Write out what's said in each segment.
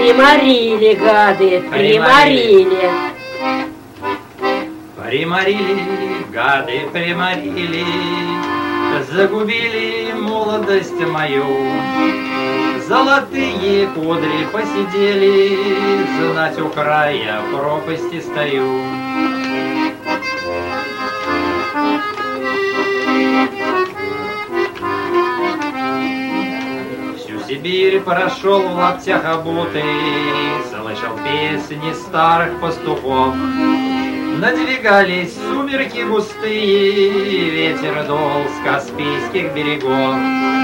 Приморили, гады, приморили. Приморили, гады, приморили, загубили молодость мою. Золотые кудри посидели, знать у края пропасти стою. Всю Сибирь прошел в лаптях обутый, слышал песни старых пастухов. Надвигались сумерки густые, ветер дул с Каспийских берегов.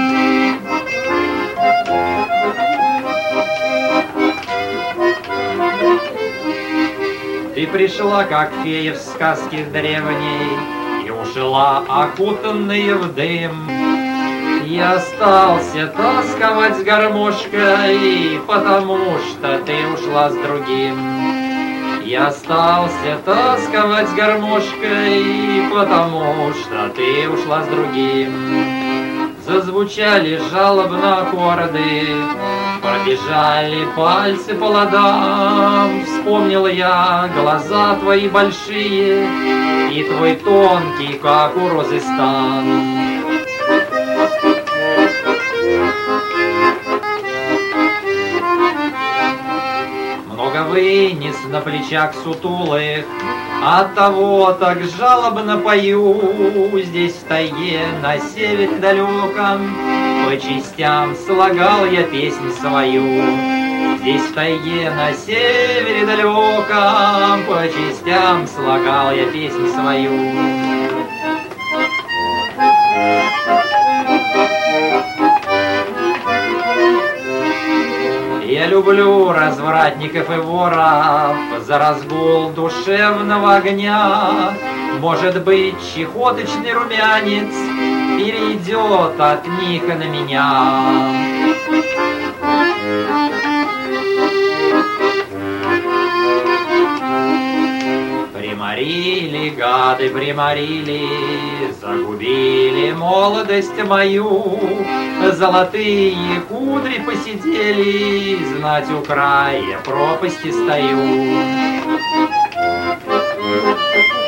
Ты пришла, как фея в сказке древней, и ушла, окутанная в дым. Я остался тосковать с гармошкой, потому что ты ушла с другим. Я остался тосковать с гармошкой, потому что ты ушла с другим. Зазвучали жалобно аккорды, пробежали пальцы по ладам. Вспомнил я глаза твои большие и твой тонкий, как у розы, стан. Много вынес на плечах сутулых, оттого так жалобно пою. Здесь в тайге на севере далеком по частям слагал я песнь свою. Здесь в тайге на севере далеком по частям слагал я песнь свою. Я люблю развратников и воров за разгул душевного огня. Может быть, чехоточный румянец перейдет от них на меня. Приморили, гады, приморили, загубили молодость мою. Золотые кудри посидели, знать у края пропасти стою.